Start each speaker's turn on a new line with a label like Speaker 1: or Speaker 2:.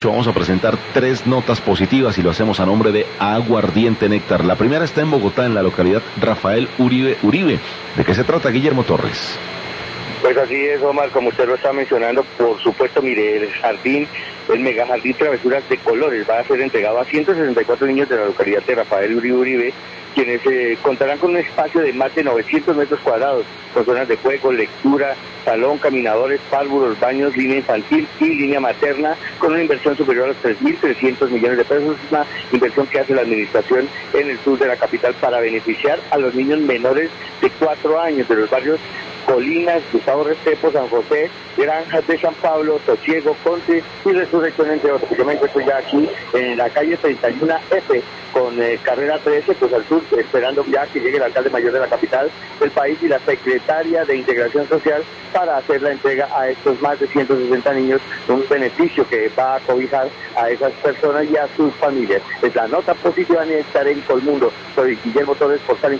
Speaker 1: Vamos a presentar 3 notas positivas y lo hacemos a nombre de Aguardiente Néctar. La primera está en Bogotá, en la localidad Rafael Uribe Uribe. ¿De qué se trata, Guillermo Torres?
Speaker 2: Pues así es, Omar, como usted lo está mencionando, por supuesto, mire, el mega jardín Travesuras de Colores va a ser entregado a 164 niños de la localidad de Rafael Uribe Uribe, quienes contarán con un espacio de más de 900 metros cuadrados, con zonas de juego, lectura, salón, caminadores, párvulos, baños, línea infantil y línea materna, con una inversión superior a los 3.300 millones de pesos. Es una inversión que hace la administración en el sur de la capital para beneficiar a los niños menores de 4 años de los barrios Colinas, Gustavo Restrepo, San José, Granjas de San Pablo, Tosiego, Conce y Resurrección, entre otros. Yo me encuentro ya aquí en la calle 31F con carrera 13, pues al sur, esperando ya que llegue el alcalde mayor de la capital del país y la secretaria de Integración Social para hacer la entrega a estos más de 160 niños, un beneficio que va a cobijar a esas personas y a sus familias. Es la nota positiva en estar en Colmundo. Soy Guillermo Torres, Portal